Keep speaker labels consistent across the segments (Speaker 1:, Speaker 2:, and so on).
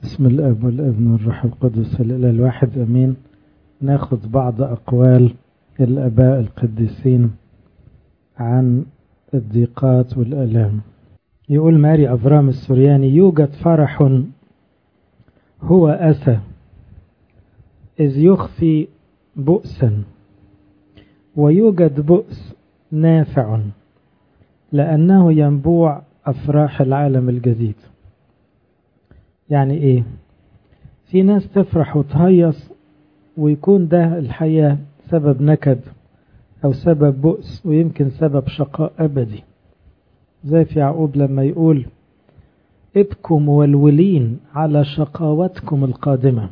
Speaker 1: بسم الاب والابن والروح القدس الاله الواحد امين. ناخذ بعض اقوال الاباء القديسين عن الضيقات والالام. يقول ماري افرام السورياني: يوجد فرح هو اسى اذ يخفي بؤسا، ويوجد بؤس نافع لانه ينبوع افراح العالم الجديد. يعني ايه؟ في ناس تفرح وتهيص ويكون ده الحياة سبب نكد او سبب بؤس ويمكن سبب شقاء ابدي، زي في يعقوب لما يقول: ابكوا مولولين على شقاوتكم القادمة.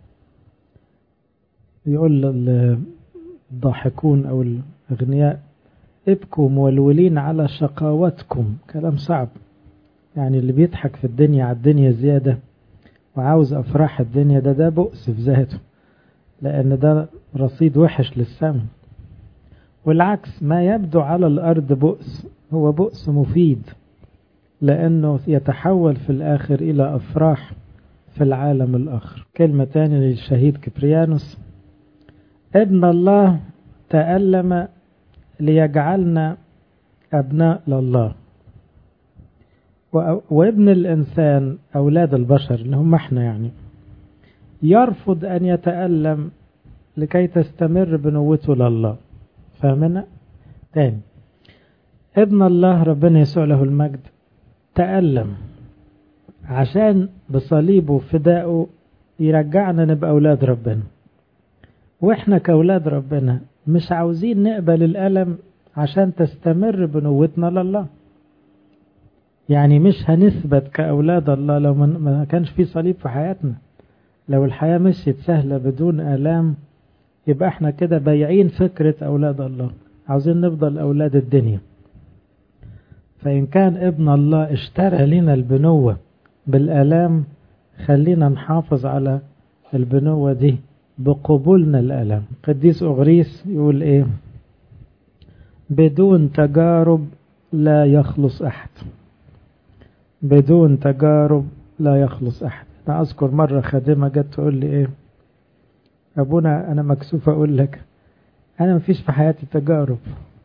Speaker 1: يقول الضاحكون او الاغنياء: ابكوا مولولين على شقاوتكم. كلام صعب، يعني اللي بيضحك في الدنيا على الدنيا زيادة وعاوز أفراح الدنيا ده بؤس في ذاته، لأن ده رصيد وحش للسماء. والعكس، ما يبدو على الأرض بؤس هو بؤس مفيد، لأنه يتحول في الآخر إلى أفراح في العالم الآخر. كلمة تانية للشهيد كبريانوس: ابن الله تألم ليجعلنا أبناء لله، وابن الإنسان أولاد البشر اللي هم احنا يعني يرفض أن يتألم لكي تستمر بنوته لله. فاهمنا؟ تاني، ابن الله ربنا يسوع له المجد تألم عشان بصليبه فدائه يرجعنا نبقى أولاد ربنا، وإحنا كأولاد ربنا مش عاوزين نقبل الألم عشان تستمر بنوتنا لله. يعني مش هنثبت كأولاد الله لو ما كانش في صليب في حياتنا. لو الحياة مشيت سهلة بدون آلام يبقى احنا كده بايعين فكرة أولاد الله، عاوزين نفضل أولاد الدنيا. فإن كان ابن الله اشترى لنا البنوة بالآلام، خلينا نحافظ على البنوة دي بقبولنا الآلام. قديس أغريس يقول ايه؟ بدون تجارب لا يخلص أحد. بدون تجارب لا يخلص أحد. أنا أذكر مرة خادمة جت تقول لي إيه: أبونا أنا مكسوفة أقول لك أنا مفيش في حياتي تجارب.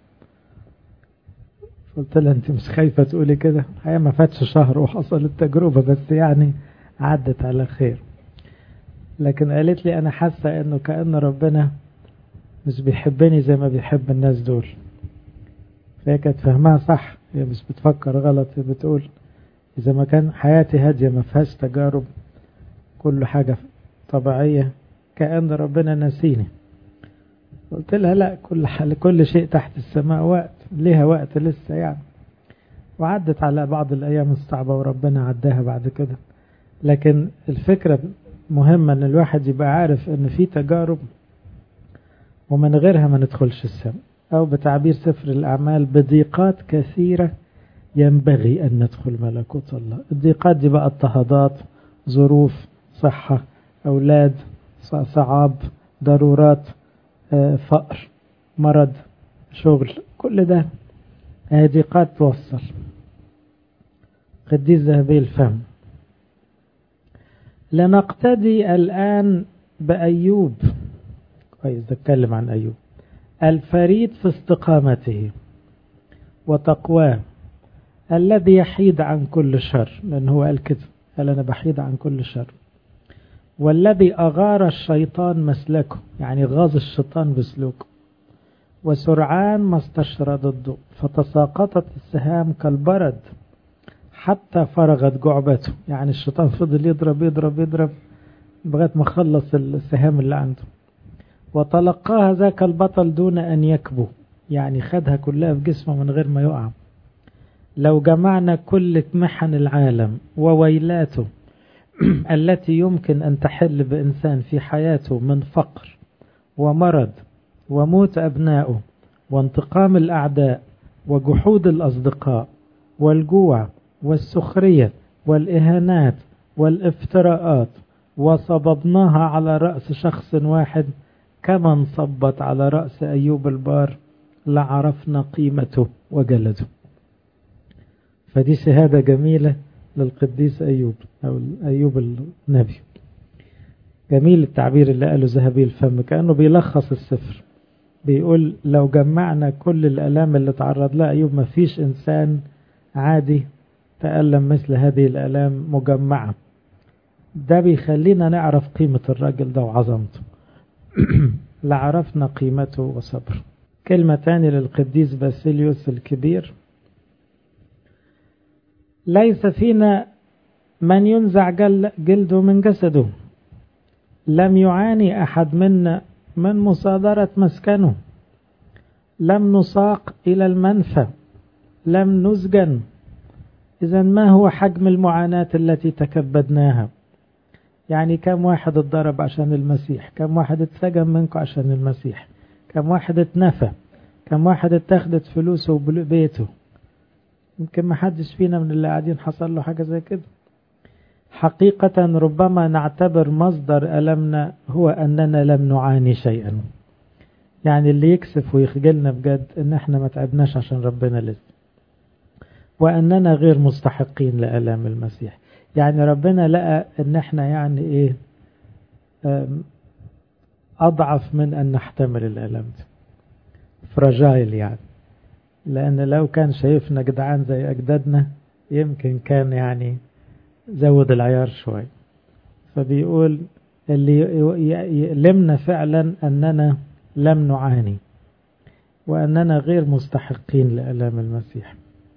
Speaker 1: قلت لها: أنت مش خايفة تقولي كده؟ الحقيقة ما فاتش شهر وحصل التجربة، بس يعني عدت على خير. لكن قالت لي: أنا حاسة إنه كأن ربنا مش بيحبني زي ما بيحب الناس دول. فهي كانت فهمها صح، هي مش بتفكر غلط. هي بتقول: إذا ما كان حياتي هادية ما فيهاش تجارب، كل حاجة طبيعية، كأن ربنا نسيني. قلت لها: لا، كل شيء تحت السماء وقت، ليها وقت لسه يعني. وعدت على بعض الأيام الصعبة وربنا عداها بعد كده. لكن الفكرة مهمة أن الواحد يبقى عارف أن في تجارب ومن غيرها ما ندخلش السماء، أو بتعبير سفر الأعمال: بضيقات كثيرة ينبغي أن ندخل ملكوت الله. الضيقات دي بقى اضطهادات، ظروف، صحة، أولاد، صعاب، ضرورات، فقر، مرض، شغل، كل ده ضيقات توصل. قديس ذهبي الفم: لنقتدي الآن بأيوب. كويس، اتكلم عن أيوب الفريد في استقامته وتقواه، الذي يحيد عن كل شر. لأنه هو قال كده، قال: أنا بحيد عن كل شر. والذي أغار الشيطان مسلكه، يعني غاظ الشيطان بسلوكه. وسرعان ما استشرد الضوء، فتساقطت السهام كالبرد حتى فرغت جعبته. يعني الشيطان فضل يضرب يضرب يضرب لغاية ما خلص السهام اللي عنده. وتلقاها ذاك البطل دون أن يكبو، يعني خدها كلها في جسمه من غير ما يقع. لو جمعنا كل محن العالم وويلاته التي يمكن أن تحل بإنسان في حياته من فقر ومرض وموت أبنائه وانتقام الأعداء وجحود الأصدقاء والجوع والسخرية والإهانات والافتراءات، وصببناها على رأس شخص واحد كما انصبت على رأس أيوب البار، لعرفنا قيمته وجلده. فدي شهادة جميلة للقديس أيوب أو أيوب النبي. جميل التعبير اللي قاله ذهبي الفم، كأنه بيلخص السفر. بيقول لو جمعنا كل الآلام اللي تعرض لها أيوب ما فيش إنسان عادي تألم مثل هذه الآلام مجمعة. ده بيخلينا نعرف قيمة الراجل ده وعظمته. لعرفنا قيمته وصبره. كلمة تانية للقديس باسيليوس الكبير: ليس فينا من ينزع جلده من جسده، لم يعاني أحد منا من مصادرة مسكنه، لم نساق إلى المنفى، لم نسجن. إذن ما هو حجم المعاناة التي تكبدناها؟ يعني كم واحد اتضرب عشان المسيح، كم واحد اتسجن منكم عشان المسيح، كم واحد اتنفى، كم واحد اتخذت فلوسه وبيته. يمكن ما حدش فينا من اللي قاعدين حصل له حاجة زي كده. حقيقة ربما نعتبر مصدر ألمنا هو أننا لم نعاني شيئا. يعني اللي يكسف ويخجلنا بجد إن احنا ما تعبناش عشان ربنا لسه، وأننا غير مستحقين لألام المسيح. يعني ربنا لقى إن احنا يعني إيه أضعف من أن نحتمل الألم ده، فراجايل يعني. لأن لو كان شايفنا جدعان زي أجدادنا يمكن كان يعني زود العيار شوي. فبيقول اللي يألمنا فعلا أننا لم نعاني وأننا غير مستحقين لألام المسيح.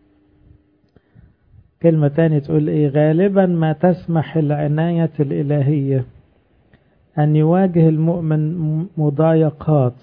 Speaker 1: كلمة تانية تقول إيه: غالبا ما تسمح العناية الإلهية أن يواجه المؤمن مضايقات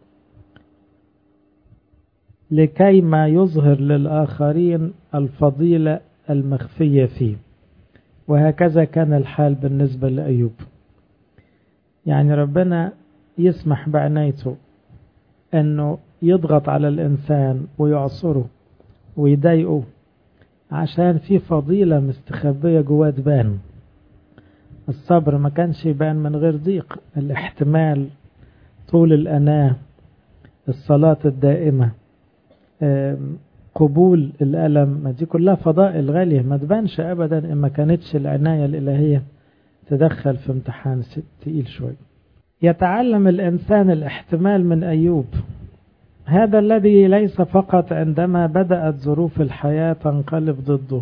Speaker 1: لكي ما يظهر للآخرين الفضيلة المخفية فيه. وهكذا كان الحال بالنسبة لأيوب. يعني ربنا يسمح بعنايته أنه يضغط على الإنسان ويعصره ويضايقه عشان في فضيلة مستخبية جواه تبان. الصبر ما كانش يبان من غير ضيق، الاحتمال، طول الأناة، الصلاة الدائمة، قبول الألم، ما دي كلها فضائل غالية ما تبانش أبدا إن ما كانتش العناية الإلهية تدخل في امتحان تقيل شوي. يتعلم الإنسان الاحتمال من أيوب، هذا الذي ليس فقط عندما بدأت ظروف الحياة تنقلب ضده،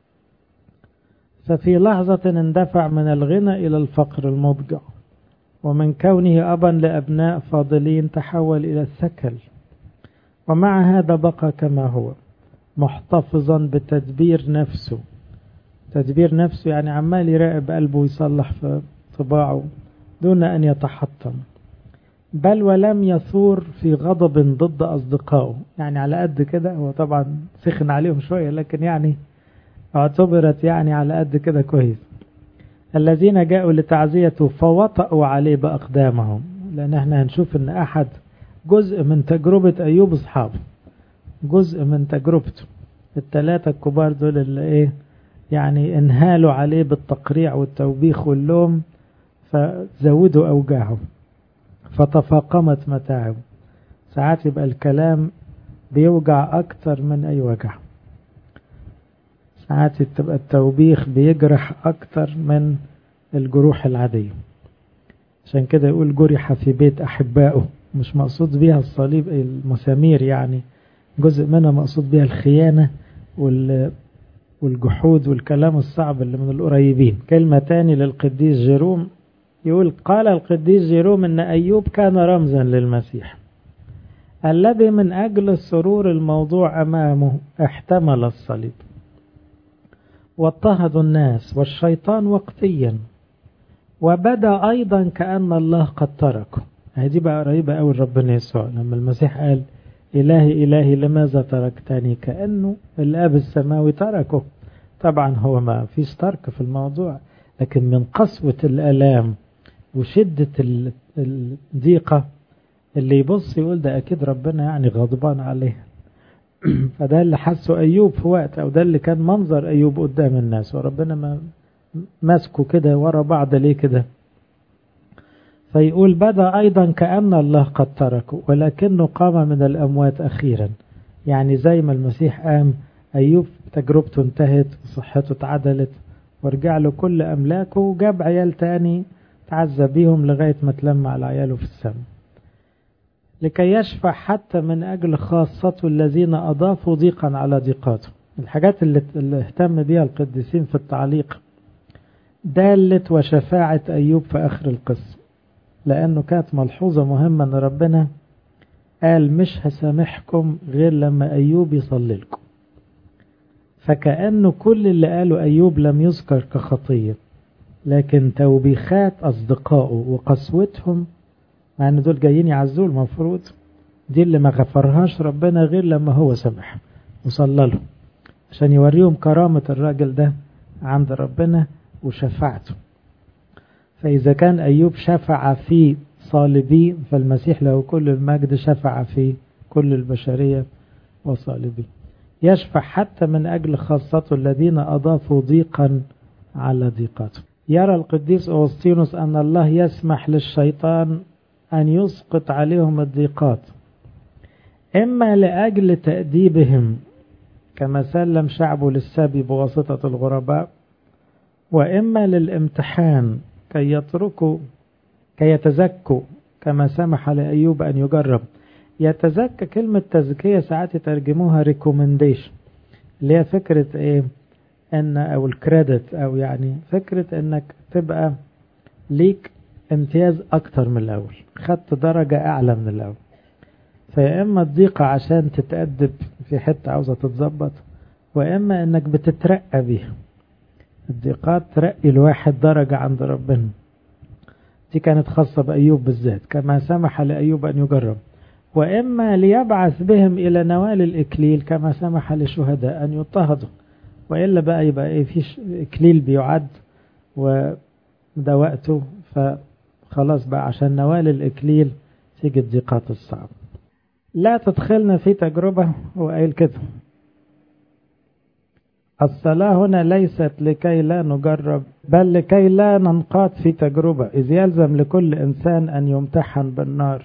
Speaker 1: ففي لحظة اندفع من الغنى إلى الفقر المضجع، ومن كونه أبا لأبناء فاضلين تحول إلى الثكل، ومع هذا بقى كما هو محتفظا بتدبير نفسه. تدبير نفسه يعني عمال يراقب قلبه ويصلح في طباعه دون أن يتحطم، بل ولم يثور في غضب ضد أصدقائه. يعني على قد كده، هو طبعا سخن عليهم شوية لكن يعني اعتبرت يعني على قد كده كويس. الذين جاءوا لتعزيته فوطأوا عليه بأقدامهم، لأن احنا هنشوف ان أحد جزء من تجربة أيوب أصحابه، جزء من تجربته. الثلاثة الكبار دول اللي ايه يعني انهالوا عليه بالتقريع والتوبيخ واللوم، فزودوا أوجاعه فتفاقمت متاعه. ساعات يبقى الكلام بيوجع أكتر من أي وجع، ساعات تبقى التوبيخ بيجرح أكتر من الجروح العادية. عشان كده يقول جرح في بيت أحبائه، مش مقصود بيها الصليب المسامير، يعني جزء منها مقصود بيها الخيانة والجحود والكلام الصعب اللي من القريبين. كلمة تاني للقديس جيروم، يقول: قال القديس جيروم إن أيوب كان رمزا للمسيح الذي من أجل السرور الموضوع أمامه احتمل الصليب واضطهد الناس والشيطان وقتيا، وبدا أيضا كأن الله قد تركه. هذه بقى قريبة أوي ربنا يسوع لما المسيح قال: إلهي إلهي لماذا تركتني، كأنه الآب السماوي تركه. طبعا هو ما فيش ترك في الموضوع، لكن من قسوة الآلام وشدة الضيقة اللي يبص يقول ده أكيد ربنا يعني غضبان عليه. فده اللي حسه أيوب في وقت، أو ده اللي كان منظر أيوب قدام الناس، وربنا ما ماسكه كده ورا بعض ليه كده. فيقول: بدا أيضا كأن الله قد تركه ولكنه قام من الأموات أخيرا. يعني زي ما المسيح قام أيوب تجربته انتهت وصحته اتعدلت ورجع له كل أملاكه وجاب عيال تاني تعزى بيهم لغاية ما تلم على عياله في السماء، لكي يشفع حتى من أجل خاصته الذين أضافوا ضيقا على ضيقاته. الحاجات اللي اهتم بها القديسين في التعليق دالة وشفاعة أيوب في آخر القصة، لأنه كانت ملحوظة مهمة أن ربنا قال مش هسامحكم غير لما أيوب يصلي لكم. فكأنه كل اللي قاله أيوب لم يذكر كخطية، لكن توبيخات أصدقائه وقسوتهم، مع أن دول جايين يعزوه المفروض، دي اللي ما غفرهاش ربنا غير لما هو سمح وصلى له، عشان يوريهم كرامة الراجل ده عند ربنا وشفاعته. فإذا كان أيوب شفع في صالبي، فالمسيح له كل المجد شفع في كل البشرية وصالبي. يشفع حتى من أجل خاصته الذين أضافوا ضيقا على ضيقاته. يرى القديس أوسطينوس أن الله يسمح للشيطان أن يسقط عليهم الضيقات، إما لأجل تأديبهم كما سلم شعبه للسبي بواسطة الغرباء، وإما للامتحان كي يتزكوا كما سمح لأيوب أن يجرب. يتزكى، كلمة تزكية ساعات يترجموها recommendation، اللي هي فكرة ايه، أو الكريدت، أو يعني فكرة أنك تبقى ليك امتياز أكتر من الأول، خدت درجة أعلى من الأول. فإما الضيقة عشان تتأدب في حتة عاوزة تتظبط، وإما أنك بتترقى بيها. الضيقات ترقي الواحد درجة عند ربنا. دي كانت خاصة بأيوب بالذات كما سمح لأيوب أن يجرب. وإما ليبعث بهم إلى نوال الإكليل كما سمح لشهداء أن يضطهدوا. وإلا بقى يبقى إيه، فيش إكليل بيعد وده وقته، فخلاص بقى عشان نوال الإكليل تيجي الضيقات الصعبة. لا تدخلنا في تجربة، هو قايل كده. الصلاة هنا ليست لكي لا نجرب، بل لكي لا ننقاد في تجربة، إذ يلزم لكل إنسان أن يمتحن بالنار.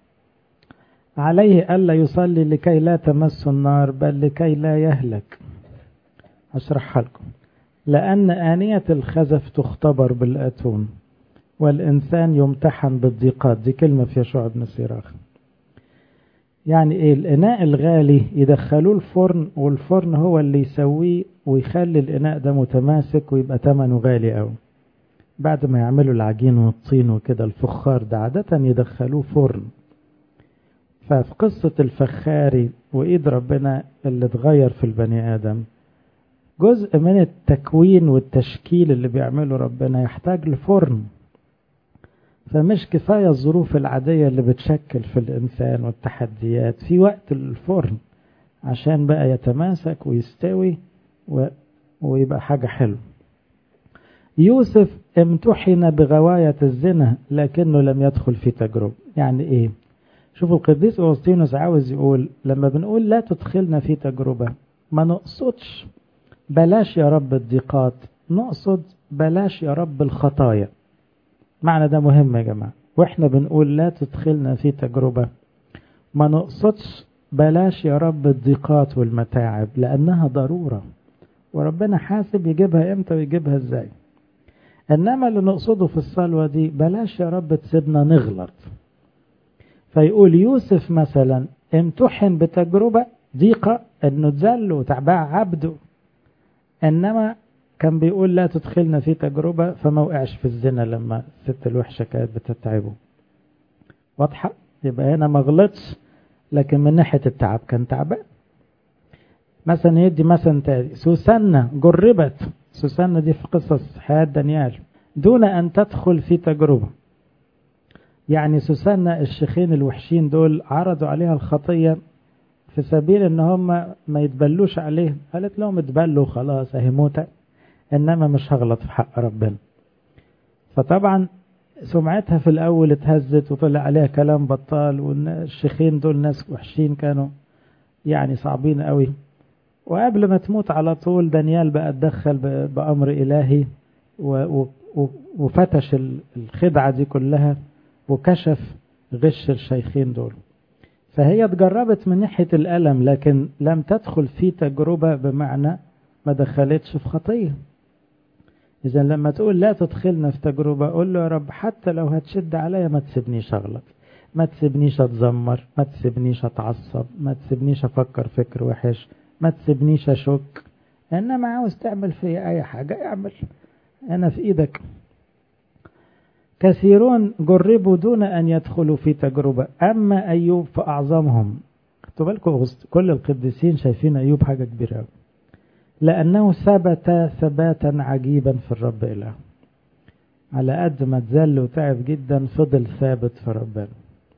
Speaker 1: عليه ألا يصلي لكي لا تمس النار، بل لكي لا يهلك. أشرحها لكم. لأن آنية الخزف تختبر بالأتون، والإنسان يمتحن بالضيقات. دي كلمة في يشوع بن سيراخ. يعني إيه؟ الإناء الغالي يدخلوه الفرن، والفرن هو اللي يسويه ويخلي الإناء ده متماسك ويبقى ثمنه غالي أوي. بعد ما يعملوا العجين والطين وكده، الفخار ده عادة يدخلوه فرن. ففي قصة الفخاري وإيد ربنا اللي اتغير في البني آدم، جزء من التكوين والتشكيل اللي بيعمله ربنا يحتاج لفرن. فمش كفاية الظروف العادية اللي بتشكل في الإنسان والتحديات، في وقت الفرن عشان بقى يتماسك ويستوي ويبقى حاجة حلوة. يوسف امتحن بغواية الزنا لكنه لم يدخل في تجربة. يعني ايه؟ شوفوا القديس أوسطينوس عاوز يقول لما بنقول لا تدخلنا في تجربة، ما نقصدش بلاش يا رب الضيقات، نقصد بلاش يا رب الخطايا. معنى ده مهم يا جماعة. واحنا بنقول لا تدخلنا في تجربة، ما نقصدش بلاش يا رب الضيقات والمتاعب، لأنها ضرورة وربنا حاسب يجيبها امتى ويجيبها ازاي. انما اللي نقصده في الصلوة دي بلاش يا رب تسيبنا نغلط. فيقول يوسف مثلا امتحن بتجربة ضيقة، انه اتذل وتعباع عبده، انما كان بيقول لا تدخلنا في تجربة، فما وقعش في الزنا لما الست الوحشة كانت بتتعبه. واضحة؟ يبقى هنا ما غلطش، لكن من ناحية التعب كان تعبان. مثلا يدي مثلا تاني، سوسنة جربت. سوسنة دي في قصص حياة دانيال دون أن تدخل في تجربة. يعني سوسنة الشيخين الوحشين دول عرضوا عليها الخطية في سبيل ان هم ما يتبلوش عليه، قالت لهم اتبلوا خلاص اهي موتة، انما مش هغلط في حق ربنا. فطبعا سمعتها في الاول اتهزت وطلع عليها كلام بطال، والشيخين دول ناس وحشين كانوا يعني صعبين قوي. وقبل ما تموت على طول دانيال بقى اتدخل بأمر إلهي وفتش الخدعة دي كلها وكشف غش الشيخين دول. فهي اتجربت من ناحية الألم، لكن لم تدخل في تجربة، بمعنى ما دخلتش في خطية. إذا لما تقول لا تدخلنا في تجربة، قول له يا رب حتى لو هتشد عليا ما تسيبنيش أغلط، ما تسيبنيش أتذمر، ما تسيبنيش أتعصب، ما تسيبنيش أفكر فكر وحش، ما تسيبنيش أشك، إنما عاوز تعمل في أي حاجة اعمل، أنا في إيدك. كثيرون جربوا دون أن يدخلوا في تجربة، أما أيوب فأعظمهم. خدوا بالكم كل القديسين شايفين أيوب حاجة كبيرة، لأنه ثبت ثباتا عجيبا في الرب إله. على قد ما تزل وتعب جدا فضل ثابت في ربنا.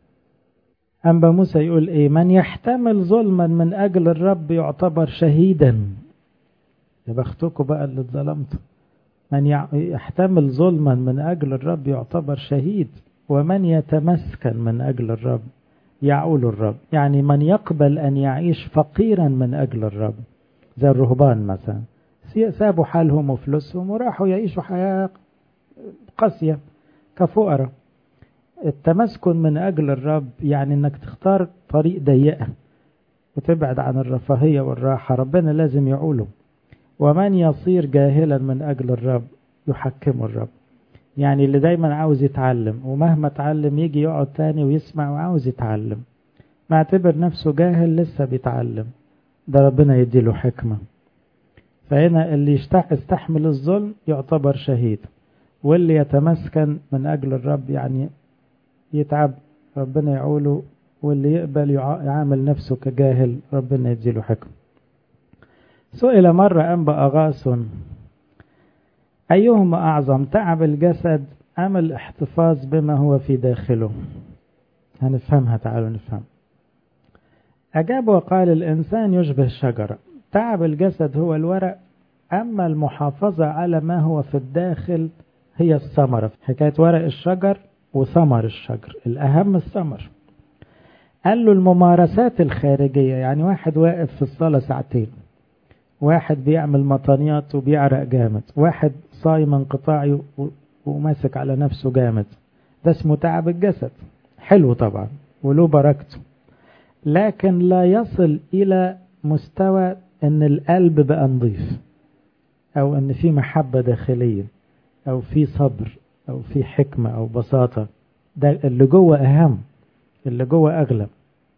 Speaker 1: أنبا موسى يقول إيه؟ من يحتمل ظلما من أجل الرب يعتبر شهيدا. يا بختكم بقى اللي اتظلمتوا. من يحتمل ظلما من أجل الرب يعتبر شهيد، ومن يتمسكن من أجل الرب يعول الرب. يعني من يقبل أن يعيش فقيرا من أجل الرب، زي الرهبان مثلا، سابوا حالهم وفلوسهم وراحوا يعيشوا حياة قاسية كفقراء. التمسكن من أجل الرب يعني أنك تختار طريق ضيقة وتبعد عن الرفاهية والراحة، ربنا لازم يعوله. ومن يصير جاهلا من أجل الرب يحكم الرب. يعني اللي دايما عاوز يتعلم، ومهما اتعلم يجي يقعد تاني ويسمع وعاوز يتعلم، ما اعتبر نفسه جاهل لسه بيتعلم، ده ربنا يديله حكمة. فهنا اللي يستحمل الظلم يعتبر شهيد، واللي يتمسكن من أجل الرب يعني يتعب ربنا يعوله، واللي يقبل يعامل نفسه كجاهل ربنا يديله حكمة. سئل مرة أنبا أغاثون أيهما أعظم، تعب الجسد أم الاحتفاظ بما هو في داخله؟ هنفهمها، تعالوا نفهم. أجاب وقال الإنسان يشبه الشجرة، تعب الجسد هو الورق، أما المحافظة على ما هو في الداخل هي الثمرة. حكاية ورق الشجر وثمر الشجر، الأهم الثمر. قال له الممارسات الخارجية، يعني واحد واقف في الصلاة ساعتين، واحد بيعمل مطانيات وبيعرق جامد، واحد صايم انقطاعي وماسك على نفسه جامد، ده اسمه تعب الجسد. حلو طبعا وله بركته، لكن لا يصل إلى مستوى أن القلب بقى نظيف، أو أن في محبة داخلية، أو في صبر، أو في حكمة أو بساطة. ده اللي جوه أهم، اللي جوه أغلب.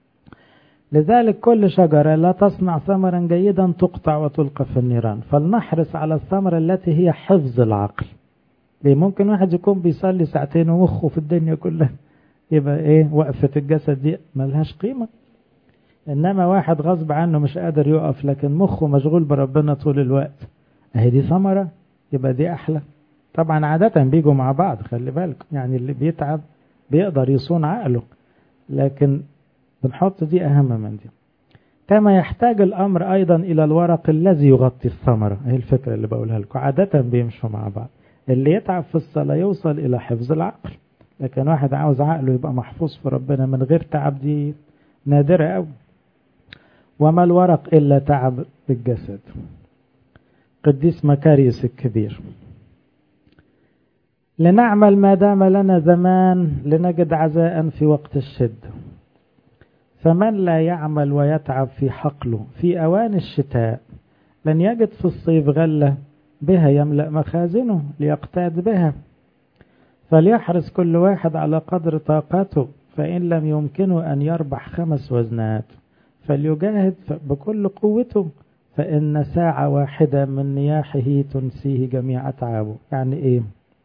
Speaker 1: لذلك كل شجرة لا تصنع ثمرا جيدا تقطع وتلقى في النيران، فلنحرص على الثمرة التي هي حفظ العقل. ليه؟ ممكن واحد يكون بيصلي ساعتين ومخه في الدنيا كلها، يبقى ايه وقفة الجسد دي ملهاش قيمة. انما واحد غصب عنه مش قادر يقف لكن مخه مشغول بربنا طول الوقت، اهي دي ثمرة، يبقى دي احلى. طبعا عادة بيجوا مع بعض، خلي بالك، يعني اللي بيتعب بيقدر يصون عقله، لكن بنحط دي أهم من دي. كما يحتاج الأمر أيضا إلى الورق الذي يغطي الثمرة، هي الفكرة اللي بقولها لكم، عادة بيمشوا مع بعض. اللي يتعب في الصلاة يوصل إلى حفظ العقل، لكن واحد عاوز عقله يبقى محفوظ في ربنا من غير تعب، دي نادرة أوي. وما الورق إلا تعب الجسد. قديس مكاريوس الكبير، لنعمل ما دام لنا زمان لنجد عزاء في وقت الشدة، فمن لا يعمل ويتعب في حقله في أوان الشتاء لن يجد في الصيف غلة بها يملأ مخازنه ليقتاد بها. فليحرص كل واحد على قدر طاقته، فإن لم يمكنه أن يربح 5 وزنات فليجاهد بكل قوته، فإن ساعة واحدة من نياحه تنسيه جميع أتعابه. يعني إيه؟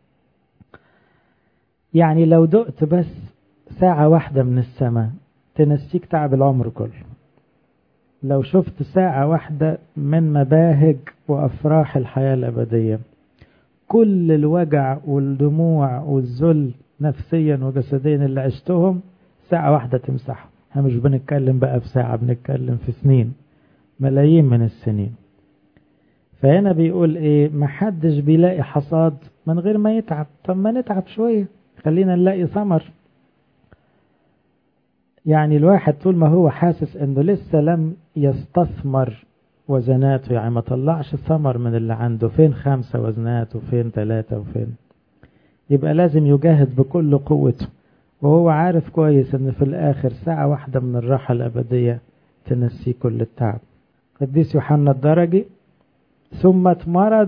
Speaker 1: يعني لو دقت بس ساعة واحدة من السماء تنسيك تعب العمر كله. لو شفت ساعة واحدة من مباهج وأفراح الحياة الأبدية، كل الوجع والدموع والذل نفسيا وجسديا اللي عشتهم ساعة واحدة تمسحهم. احنا مش بنتكلم بقى في ساعة، بنتكلم في سنين، ملايين من السنين. فهنا بيقول ايه؟ محدش بيلاقي حصاد من غير ما يتعب. طب ما نتعب شوية خلينا نلاقي ثمر. يعني الواحد طول ما هو حاسس انه لسه لم يستثمر وزناته، يعني ما طلعش ثمر من اللي عنده، فين 5 وزنات وفين 3 وفين، يبقى لازم يجاهد بكل قوته. وهو عارف كويس ان في الاخر ساعة واحدة من الراحة الابدية تنسيه كل التعب. قديس يوحنا الدرجي: ثم مرض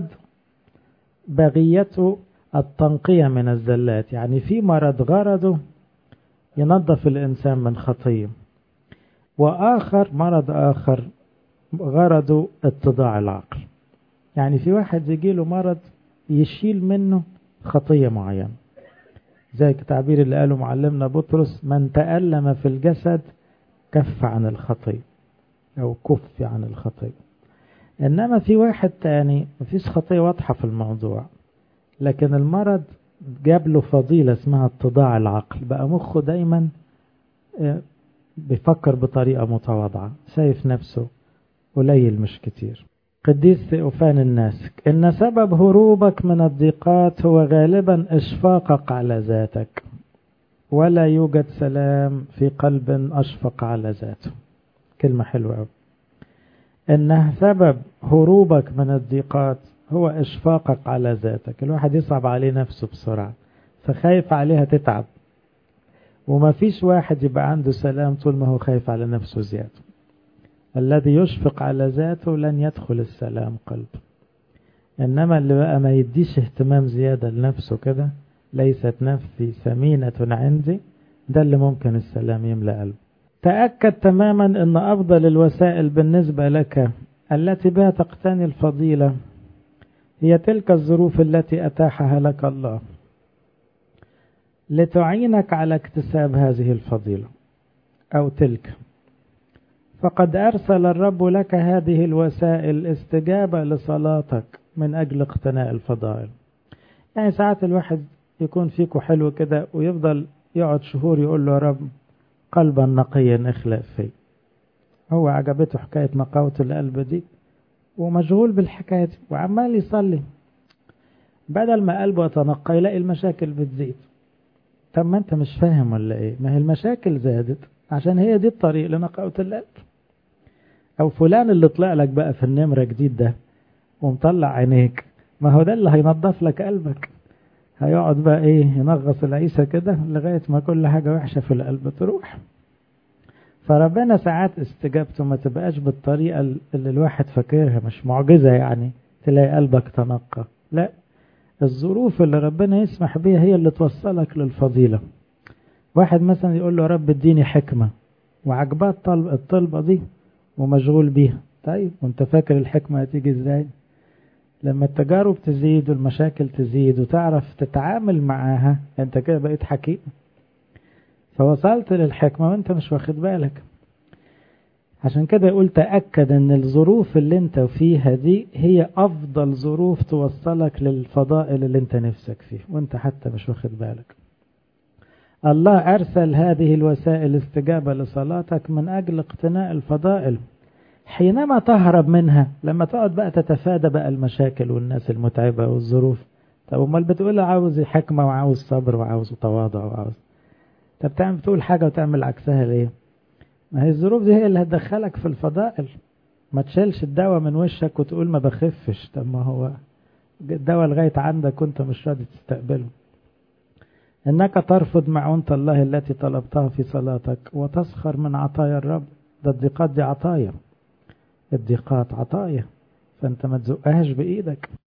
Speaker 1: بغيته التنقية من الزلات، يعني في مرض غرضه ينظف الإنسان من خطية، وآخر مرض آخر غرضه اتضاع العقل. يعني في واحد يجيله مرض يشيل منه خطية معينة، زي التعبير اللي قاله معلمنا بطرس: من تألم في الجسد كف عن الخطية أو كف عن الخطية. إنما في واحد تاني مفيش خطية واضحة في الموضوع، لكن المرض جاب له فضيلة اسمها اتضاع العقل، بقى مخه دايما بيفكر بطريقة متواضعة، شايف نفسه قليل مش كتير. قديس ثيوفان الناسك: إن سبب هروبك من الضيقات هو غالبا إشفاقك على ذاتك، ولا يوجد سلام في قلب أشفق على ذاته. كلمة حلوة أوي. إن سبب هروبك من الضيقات هو إشفاقك على ذاتك. الواحد يصعب عليه نفسه بسرعة، فخايف عليها تتعب، وما فيش واحد يبقى عنده سلام طول ما هو خايف على نفسه زيادة. الذي يشفق على ذاته لن يدخل السلام قلب. إنما اللي بقى ما يديش اهتمام زيادة لنفسه كده، ليست نفسي ثمينة عندي، ده اللي ممكن السلام يملأ قلبه. تأكد تماما أن أفضل الوسائل بالنسبة لك التي بها تقتني الفضيلة هي تلك الظروف التي أتاحها لك الله لتعينك على اكتساب هذه الفضيلة أو تلك. فقد أرسل الرب لك هذه الوسائل استجابة لصلاتك من أجل اقتناء الفضائل. يعني ساعات الواحد يكون فيكو حلو كده ويفضل يقعد شهور يقول له: يا رب قلبا نقيا اخلق فيه. هو عجبته حكاية نقاوة القلب دي ومشغول بالحكاية دي وعمال يصلي، بدل ما قلبه يتنقى يلاقي المشاكل بتزيد. طب ما انت مش فاهم ولا ايه؟ ما هي المشاكل زادت عشان هي دي الطريق لنقاوة القلب. او فلان اللي طلع لك بقى في النمرة جديد ده ومطلع عينيك، ما هو ده اللي هينظف لك قلبك. هيقعد بقى ايه ينغص العيسى كده لغاية ما كل حاجة وحشة في القلب تروح. فربنا ساعات استجابته ما تبقاش بالطريقة اللي الواحد فاكرها، مش معجزة يعني تلاقي قلبك تنقى، لا، الظروف اللي ربنا يسمح بيها هي اللي توصلك للفضيلة. واحد مثلا يقول له: يا رب اديني حكمة، وعجبات الطلبة دي ومشغول بيها. طيب وانت فاكر الحكمة هتيجي ازاي؟ لما التجارب تزيد والمشاكل تزيد وتعرف تتعامل معاها، انت كده بقيت حكيم، فوصلت للحكمة وانت مش واخد بالك. عشان كده يقول تأكد ان الظروف اللي انت فيها دي هي افضل ظروف توصلك للفضائل اللي انت نفسك فيه وانت حتى مش واخد بالك. الله ارسل هذه الوسائل استجابة لصلاتك من اجل اقتناء الفضائل حينما تهرب منها. لما تقعد بقى تتفادى بقى المشاكل والناس المتعبة والظروف، طب امال بتقول عاوز حكمة وعاوز صبر وعاوز تواضع وعاوز، طب بتقول حاجة وتعمل عكسها ليه؟ ما هي الظروف دي هي اللي هتدخلك في الفضائل. ما تشيلش الدواء من وشك وتقول ما بخفش، طب ما هو الدواء لغاية عندك وانت مش راضي تستقبله. انك ترفض معونة الله التي طلبتها في صلاتك وتسخر من عطايا الرب. ده الضيقات دي عطايا، الضيقات عطايا، فانت ما تزقهاش بإيدك.